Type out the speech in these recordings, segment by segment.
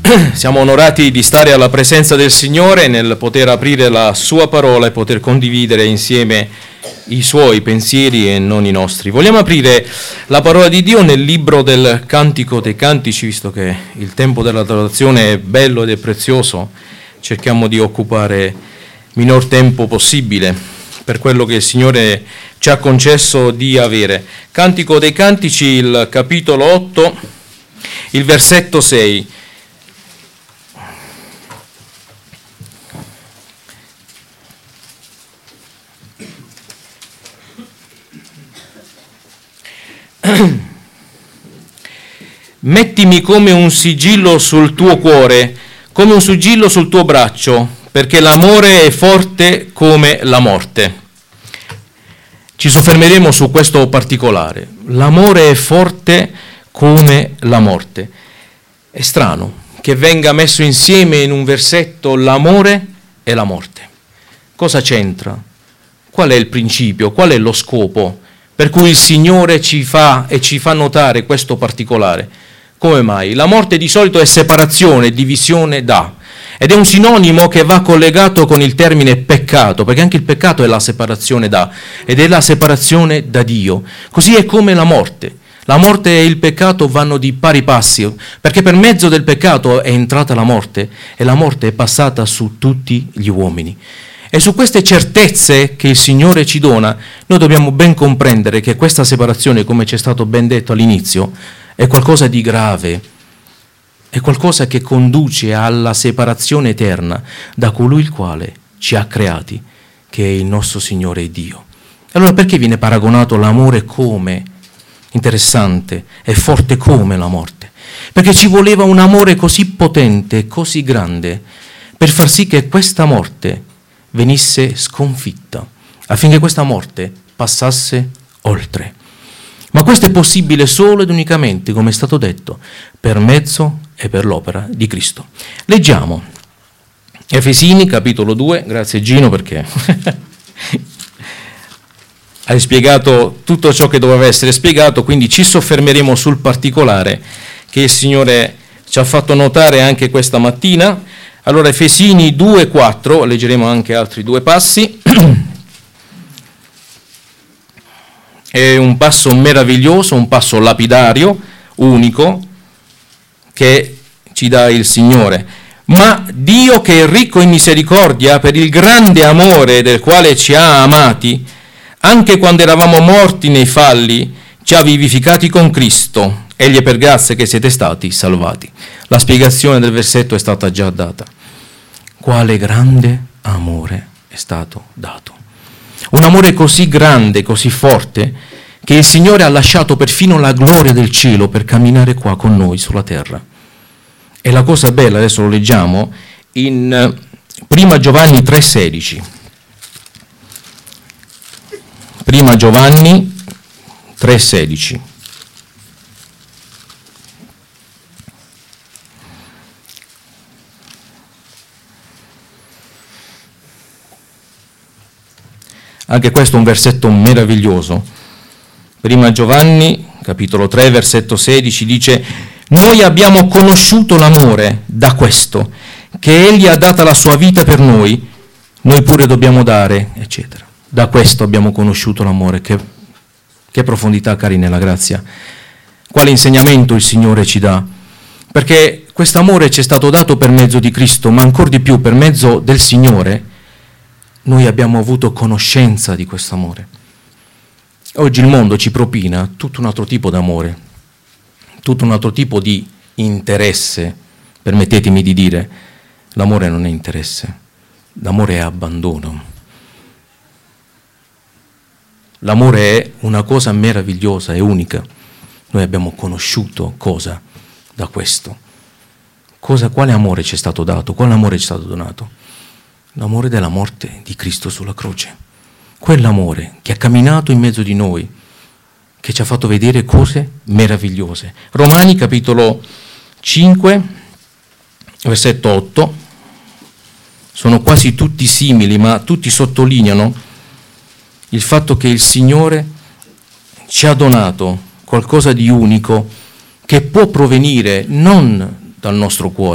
Siamo onorati di stare alla presenza del Signore, nel poter aprire la Sua parola e poter condividere insieme i Suoi pensieri e non i nostri. Vogliamo aprire la parola di Dio nel libro del Cantico dei Cantici, visto che il tempo della traduzione è bello ed è prezioso. Cerchiamo di occupare minor tempo possibile per quello che il Signore ci ha concesso di avere. Cantico dei Cantici, il capitolo 8, il versetto 6. Mettimi come un sigillo sul tuo cuore, come un sigillo sul tuo braccio, perché l'amore è forte come la morte. Ci soffermeremo su questo particolare. L'amore è forte come la morte. È strano che venga messo insieme in un versetto l'amore e la morte. Cosa c'entra? Qual è il principio? Qual è lo scopo per cui il Signore ci fa notare questo particolare? Come mai? La morte di solito è separazione, divisione da, ed è un sinonimo che va collegato con il termine peccato, perché anche il peccato è la separazione da, ed è la separazione da Dio. Così è come la morte. La morte e il peccato vanno di pari passi, perché per mezzo del peccato è entrata la morte, e la morte è passata su tutti gli uomini. E su queste certezze che il Signore ci dona, noi dobbiamo ben comprendere che questa separazione, come ci è stato ben detto all'inizio, è qualcosa di grave, è qualcosa che conduce alla separazione eterna da colui il quale ci ha creati, che è il nostro Signore e Dio. Allora perché viene paragonato l'amore come interessante e forte come la morte? Perché ci voleva un amore così potente, così grande, per far sì che questa morte venisse sconfitta, affinché questa morte passasse oltre. Ma questo è possibile solo ed unicamente, come è stato detto, per mezzo e per l'opera di Cristo. Leggiamo Efesini, capitolo 2, grazie Gino perché hai spiegato tutto ciò che doveva essere spiegato, quindi ci soffermeremo sul particolare che il Signore ci ha fatto notare anche questa mattina. Allora Efesini 2,4, leggeremo anche altri due passi. È un passo meraviglioso, un passo lapidario, unico, che ci dà il Signore. Ma Dio, che è ricco in misericordia, per il grande amore del quale ci ha amati, anche quando eravamo morti nei falli, ci ha vivificati con Cristo. Egli è per grazia che siete stati salvati. La spiegazione del versetto è stata già data. Quale grande amore è stato dato. Un amore così grande, così forte, che il Signore ha lasciato perfino la gloria del cielo per camminare qua con noi sulla terra. E la cosa bella, adesso lo leggiamo, in 1 Giovanni 3,16. 1 Giovanni 3,16. Anche questo è un versetto meraviglioso. 1 Giovanni, capitolo 3, versetto 16, dice: noi abbiamo conosciuto l'amore da questo, che Egli ha data la sua vita per noi pure dobbiamo dare, eccetera. Da questo abbiamo conosciuto l'amore. Che profondità, cari nella grazia. Quale insegnamento il Signore ci dà. Perché questo amore ci è stato dato per mezzo di Cristo, ma ancora di più per mezzo del Signore. Noi abbiamo avuto conoscenza di questo amore. Oggi il mondo ci propina tutto un altro tipo d'amore, tutto un altro tipo di interesse. Permettetemi di dire, l'amore non è interesse, l'amore è abbandono. L'amore è una cosa meravigliosa e unica. Noi abbiamo conosciuto cosa da questo? Quale amore ci è stato dato? Quale amore ci è stato donato? L'amore della morte di Cristo sulla croce. Quell'amore che ha camminato in mezzo di noi, che ci ha fatto vedere cose meravigliose. Romani capitolo 5, versetto 8. Sono quasi tutti simili, ma tutti sottolineano il fatto che il Signore ci ha donato qualcosa di unico che può provenire non dal nostro cuore,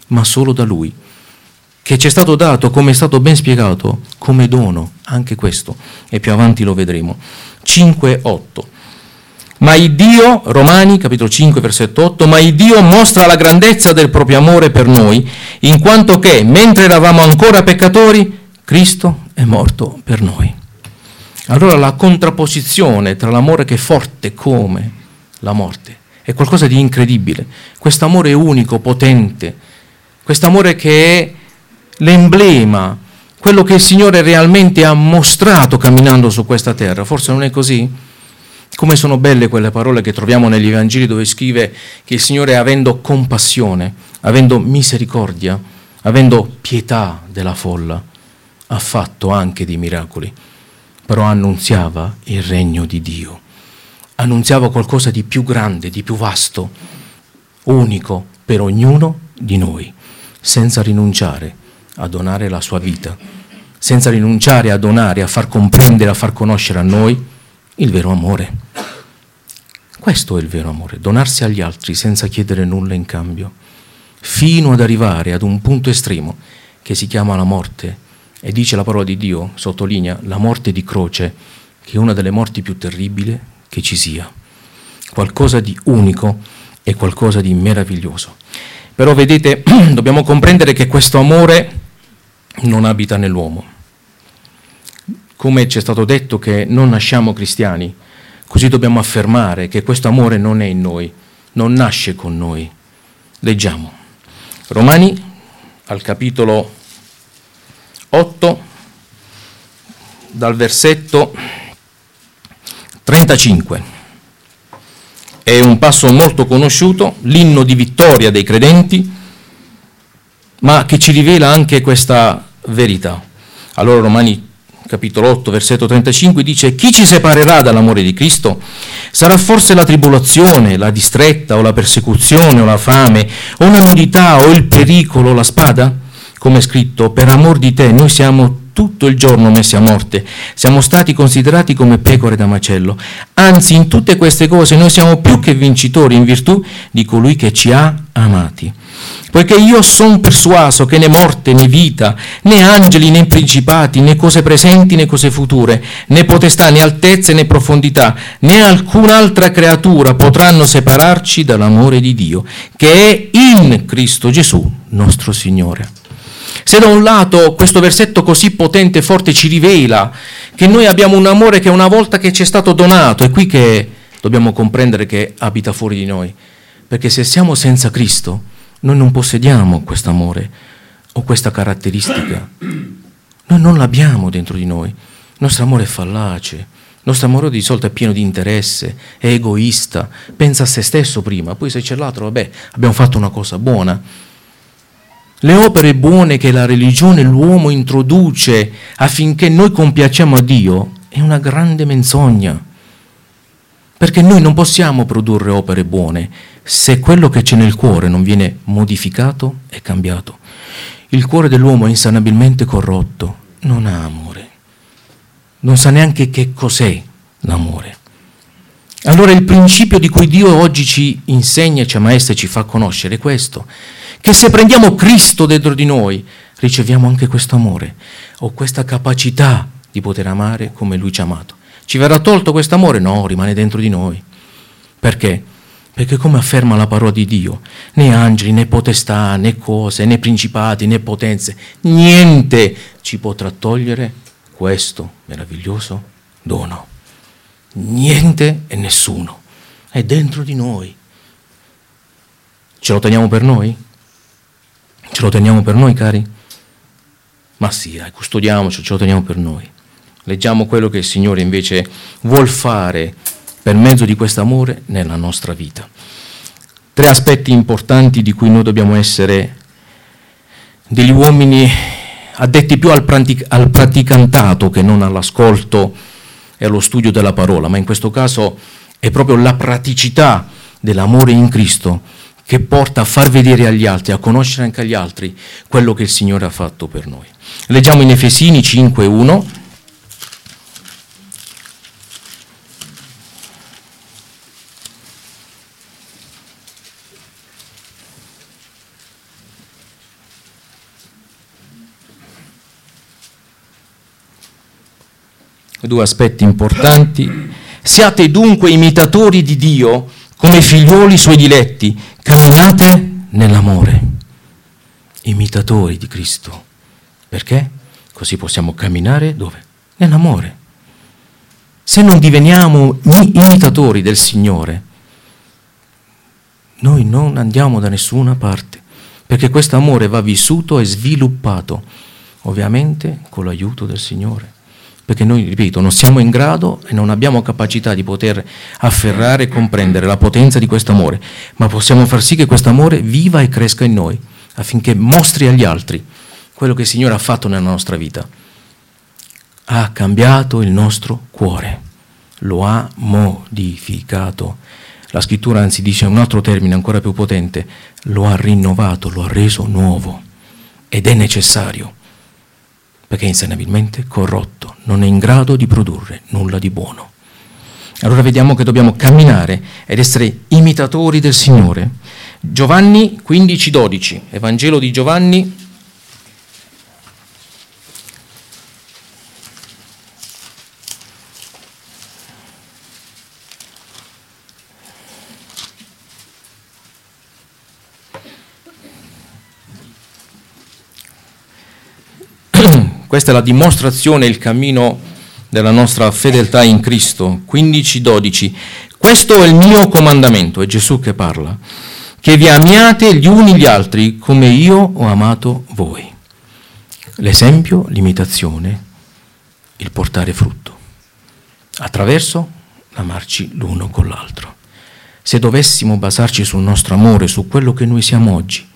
ma solo da Lui, che ci è stato dato, come è stato ben spiegato, come dono, anche questo, e più avanti lo vedremo. 5:8. Ma il Dio, Romani, capitolo 5, versetto 8, ma il Dio mostra la grandezza del proprio amore per noi, in quanto che, mentre eravamo ancora peccatori, Cristo è morto per noi. Allora la contrapposizione tra l'amore che è forte come la morte è qualcosa di incredibile. Quest'amore unico, potente, quest'amore che è l'emblema, quello che il Signore realmente ha mostrato camminando su questa terra. Forse non è così? Come sono belle quelle parole che troviamo negli Evangeli dove scrive che il Signore, avendo compassione, avendo misericordia, avendo pietà della folla, ha fatto anche dei miracoli, però annunziava il regno di Dio, annunziava qualcosa di più grande, di più vasto, unico per ognuno di noi, senza rinunciare a donare la sua vita, senza rinunciare a donare, a far comprendere, a far conoscere a noi il vero amore. Questo è il vero amore, donarsi agli altri senza chiedere nulla in cambio, fino ad arrivare ad un punto estremo che si chiama la morte. E dice la parola di Dio, sottolinea, la morte di croce, che è una delle morti più terribili che ci sia. Qualcosa di unico e qualcosa di meraviglioso. Però vedete, dobbiamo comprendere che questo amore non abita nell'uomo. Come ci è stato detto che non nasciamo cristiani, così dobbiamo affermare che questo amore non è in noi, non nasce con noi. Leggiamo. Romani, al capitolo 8, dal versetto 35. È un passo molto conosciuto, l'inno di vittoria dei credenti, ma che ci rivela anche questa verità. Allora Romani capitolo 8, versetto 35 dice: chi ci separerà dall'amore di Cristo? Sarà forse la tribolazione, la distretta, o la persecuzione, o la fame, o una nudità, o il pericolo, o la spada? Come è scritto, per amor di te noi siamo tutto il giorno messi a morte, siamo stati considerati come pecore da macello. Anzi, in tutte queste cose noi siamo più che vincitori in virtù di colui che ci ha amati. Poiché io sono persuaso che né morte né vita, né angeli né principati, né cose presenti né cose future, né potestà né altezze né profondità, né alcun'altra creatura potranno separarci dall'amore di Dio, che è in Cristo Gesù, nostro Signore. Se da un lato questo versetto così potente e forte ci rivela che noi abbiamo un amore che una volta che ci è stato donato, è qui che dobbiamo comprendere che abita fuori di noi, perché se siamo senza Cristo noi non possediamo quest'amore o questa caratteristica, noi non l'abbiamo dentro di noi. Il nostro amore è fallace, il nostro amore di solito è pieno di interesse, è egoista, pensa a se stesso prima, poi se c'è l'altro, vabbè, abbiamo fatto una cosa buona. Le opere buone che la religione, l'uomo introduce affinché noi compiacciamo a Dio è una grande menzogna, perché noi non possiamo produrre opere buone se quello che c'è nel cuore non viene modificato e cambiato. Il cuore dell'uomo è insanabilmente corrotto, non ha amore, non sa neanche che cos'è l'amore. Allora il principio di cui Dio oggi ci insegna, ci ammaestra e ci fa conoscere è questo, che se prendiamo Cristo dentro di noi, riceviamo anche questo amore, o questa capacità di poter amare come Lui ci ha amato. Ci verrà tolto questo amore? No, rimane dentro di noi. Perché? Perché come afferma la parola di Dio, né angeli, né potestà, né cose, né principati, né potenze, niente ci potrà togliere questo meraviglioso dono. Niente e nessuno. È dentro di noi. Ce lo teniamo per noi? Ce lo teniamo per noi, cari? Ma sì, dai, custodiamoci, ce lo teniamo per noi. Leggiamo quello che il Signore invece vuol fare per mezzo di questo amore nella nostra vita. 3 aspetti importanti di cui noi dobbiamo essere degli uomini addetti più al praticantato che non all'ascolto e allo studio della parola, ma in questo caso è proprio la praticità dell'amore in Cristo che porta a far vedere agli altri, a conoscere anche agli altri quello che il Signore ha fatto per noi. Leggiamo in Efesini 5:1. due aspetti importanti. Siate dunque imitatori di Dio come figliuoli suoi diletti, camminate nell'amore. Imitatori di Cristo. Perché? Così possiamo camminare dove? Nell'amore. Se non diveniamo imitatori del Signore, noi non andiamo da nessuna parte, perché questo amore va vissuto e sviluppato, ovviamente con l'aiuto del Signore. Perché noi, ripeto, non siamo in grado e non abbiamo capacità di poter afferrare e comprendere la potenza di questo amore, ma possiamo far sì che questo amore viva e cresca in noi, affinché mostri agli altri quello che il Signore ha fatto nella nostra vita. Ha cambiato il nostro cuore, lo ha modificato. La scrittura anzi dice un altro termine ancora più potente: lo ha rinnovato, lo ha reso nuovo, ed è necessario, perché è insanabilmente corrotto, non è in grado di produrre nulla di buono. Allora vediamo che dobbiamo camminare ed essere imitatori del Signore. Giovanni 15,12, Evangelo di Giovanni. Questa è la dimostrazione, il cammino della nostra fedeltà in Cristo. 15,12. Questo è il mio comandamento, è Gesù che parla, che vi amiate gli uni gli altri come io ho amato voi. L'esempio, l'imitazione, il portare frutto, attraverso l'amarci l'uno con l'altro. Se dovessimo basarci sul nostro amore, su quello che noi siamo oggi,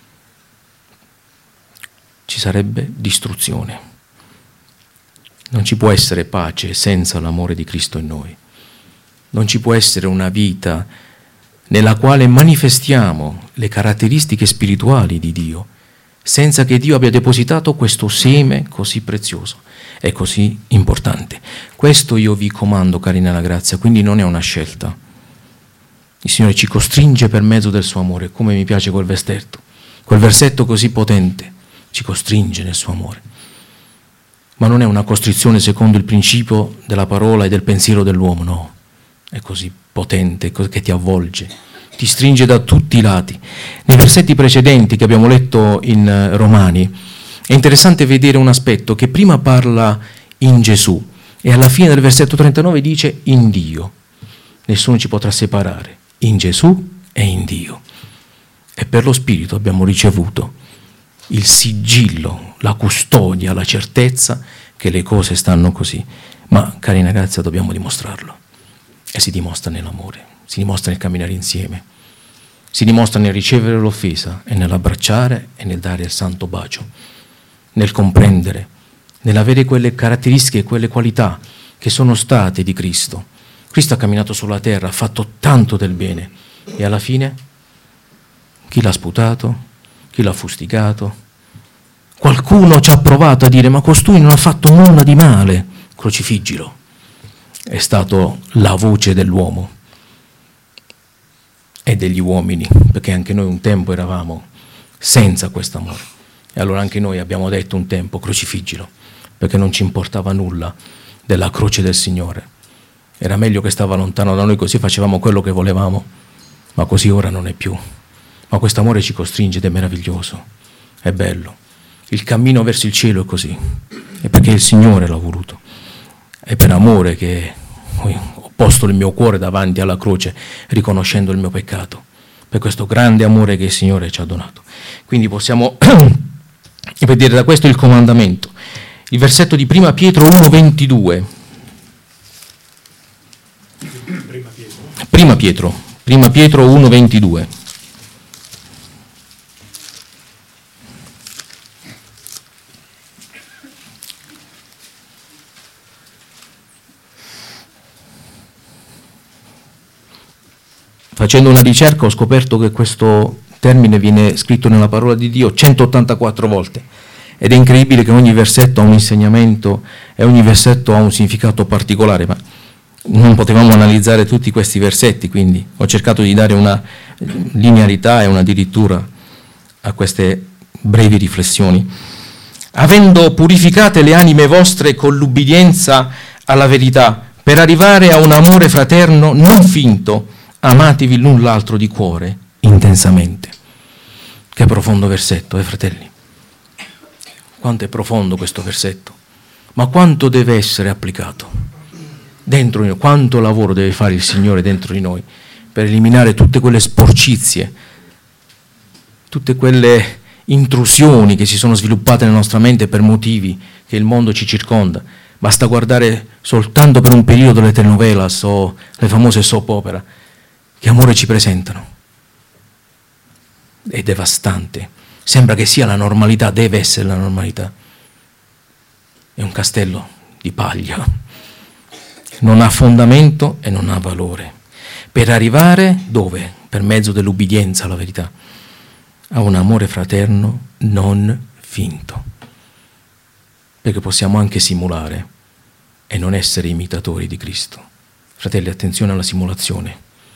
ci sarebbe distruzione. Non ci può essere pace senza l'amore di Cristo in noi. Non ci può essere una vita nella quale manifestiamo le caratteristiche spirituali di Dio, senza che Dio abbia depositato questo seme così prezioso e così importante. Questo io vi comando, cari nella grazia, quindi non è una scelta. Il Signore ci costringe per mezzo del suo amore, come mi piace quel versetto così potente, ci costringe nel suo amore. Ma non è una costrizione secondo il principio della parola e del pensiero dell'uomo, no. È così potente che ti avvolge, ti stringe da tutti i lati. Nei versetti precedenti che abbiamo letto in Romani è interessante vedere un aspetto che prima parla in Gesù e alla fine del versetto 39 dice in Dio. Nessuno ci potrà separare, in Gesù e in Dio. E per lo Spirito abbiamo ricevuto il sigillo, la custodia, la certezza che le cose stanno così. Ma, cari ragazzi, dobbiamo dimostrarlo. E si dimostra nell'amore, si dimostra nel camminare insieme, si dimostra nel ricevere l'offesa e nell'abbracciare e nel dare il santo bacio, nel comprendere, nell'avere quelle caratteristiche, quelle qualità che sono state di Cristo. Cristo ha camminato sulla terra, ha fatto tanto del bene e alla fine chi l'ha sputato? Chi l'ha fustigato? Qualcuno ci ha provato a dire ma costui non ha fatto nulla di male, crocifiggilo. È stato la voce dell'uomo e degli uomini, perché anche noi un tempo eravamo senza questo amore. E allora anche noi abbiamo detto un tempo crocifiggilo, perché non ci importava nulla della croce del Signore. Era meglio che stava lontano da noi, così facevamo quello che volevamo, ma così ora non è più. Ma questo amore ci costringe ed è meraviglioso, è bello. Il cammino verso il cielo è così, è perché il Signore l'ha voluto. È per amore che ho posto il mio cuore davanti alla croce, riconoscendo il mio peccato, per questo grande amore che il Signore ci ha donato. Quindi possiamo vedere da questo il comandamento. Il versetto di 1 Pietro 1,22. 1 Pietro 1,22. Facendo una ricerca ho scoperto che questo termine viene scritto nella parola di Dio 184 volte ed è incredibile che ogni versetto ha un insegnamento e ogni versetto ha un significato particolare, ma non potevamo analizzare tutti questi versetti, quindi ho cercato di dare una linearità e una dirittura a queste brevi riflessioni. Avendo purificate le anime vostre con l'ubbidienza alla verità, per arrivare a un amore fraterno non finto, amatevi l'un l'altro di cuore intensamente. Che profondo versetto, fratelli? Quanto è profondo questo versetto, ma quanto deve essere applicato dentro di noi, quanto lavoro deve fare il Signore dentro di noi per eliminare tutte quelle sporcizie, tutte quelle intrusioni che si sono sviluppate nella nostra mente per motivi che il mondo ci circonda. Basta guardare soltanto per un periodo le telenovelas o le famose soap opera, che amore ci presentano. È devastante. Sembra che sia la normalità, deve essere la normalità. È un castello di paglia. Non ha fondamento e non ha valore. Per arrivare dove? Per mezzo dell'ubbidienza alla verità, a un amore fraterno non finto. Perché possiamo anche simulare e non essere imitatori di Cristo. Fratelli, attenzione alla simulazione.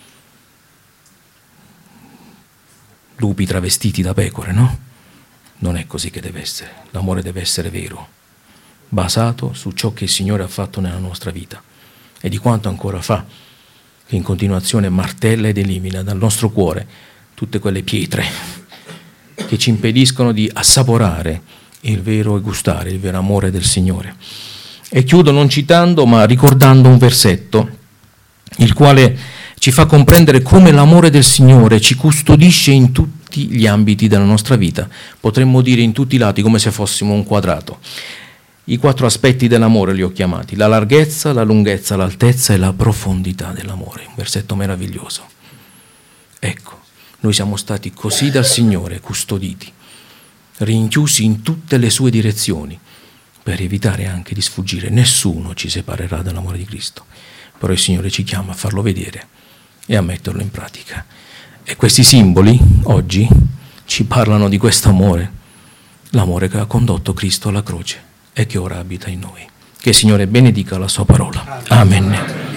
Lupi travestiti da pecore, no? Non è così che deve essere. L'amore deve essere vero, basato su ciò che il Signore ha fatto nella nostra vita e di quanto ancora fa, che in continuazione martella ed elimina dal nostro cuore tutte quelle pietre che ci impediscono di assaporare il vero e gustare il vero amore del Signore. E chiudo non citando, ma ricordando un versetto, il quale ci fa comprendere come l'amore del Signore ci custodisce in tutti gli ambiti della nostra vita, potremmo dire in tutti i lati, come se fossimo un quadrato. I 4 aspetti dell'amore li ho chiamati: la larghezza, la lunghezza, l'altezza e la profondità dell'amore. Un versetto meraviglioso. Ecco, noi siamo stati così dal Signore custoditi, rinchiusi in tutte le sue direzioni, per evitare anche di sfuggire. Nessuno ci separerà dall'amore di Cristo, però il Signore ci chiama a farlo vedere e a metterlo in pratica. E questi simboli oggi ci parlano di questo amore, l'amore che ha condotto Cristo alla croce e che ora abita in noi. Che il Signore benedica la sua parola. Amen.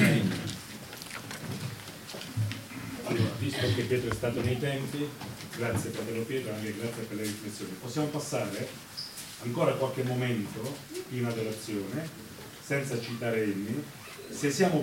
Allora, visto che Pietro è stato nei tempi, grazie fratello Pietro, anche grazie per le riflessioni. Possiamo passare ancora qualche momento in adorazione, senza citare inni. Se siamo